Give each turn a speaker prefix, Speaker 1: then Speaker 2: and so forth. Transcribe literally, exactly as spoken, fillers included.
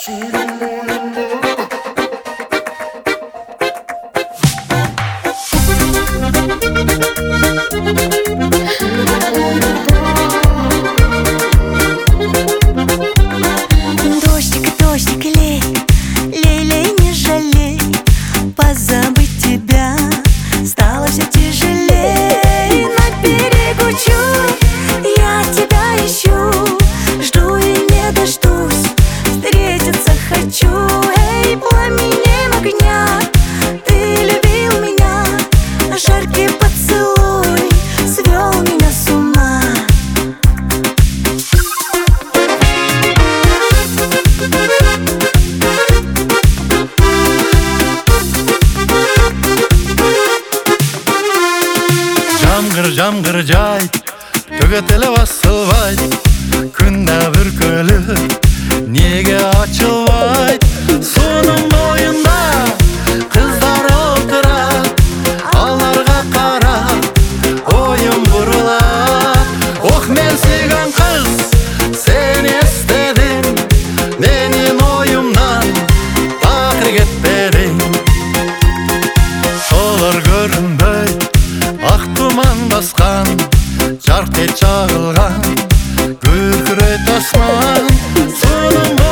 Speaker 1: Дождик, дождик, лей, лей, лей, не жалей. Позабыть тебя стало все тяжелей. На берегу чур, я тебя ищу, жду и не дождусь, встретиться хочу. Эй, пламенем огня, ты любил меня, жаркий поцелуй свел меня с ума.
Speaker 2: Жамгыр жамгыр жай, төгетеле басылбай, күндө бүркөлүп неге ачылбайт? Сунун боюнда кыздар отурат, аларга карап оюм бурулат. Ох, мен сүйгөн кыз, сени эстедим, менин оюмдан такыр кетпедиң. Солар көрүнбөй ак туман баскан, жарк эт чагылган, күркүрөйт асман. Сунун